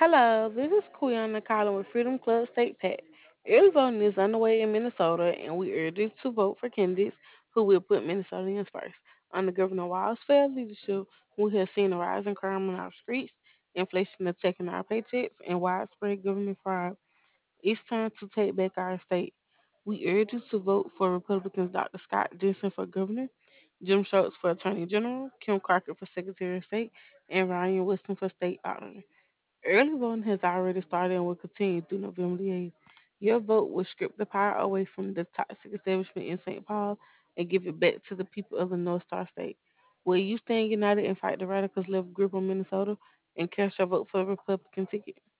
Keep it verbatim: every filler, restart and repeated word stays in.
Hello, this is Quiana calling with Freedom Club State Pack. Early voting is underway in Minnesota, and we urge you to vote for candidates who will put Minnesotans first. Under Governor Walz's fair leadership, we have seen a rise in crime on our streets, inflation attacking our paychecks, and widespread government fraud. It's time to take back our state. We urge you to vote for Republicans Doctor Scott Jensen for governor, Jim Schultz for attorney general, Kim Crockett for secretary of state, and Ryan Wilson for state auditor. Early voting has already started and will continue through November the eighth. Your vote will strip the power away from the toxic establishment in Saint Paul and give it back to the people of the North Star State. Will you stand united and fight the radicals left grip on Minnesota and cast your vote for the Republican ticket?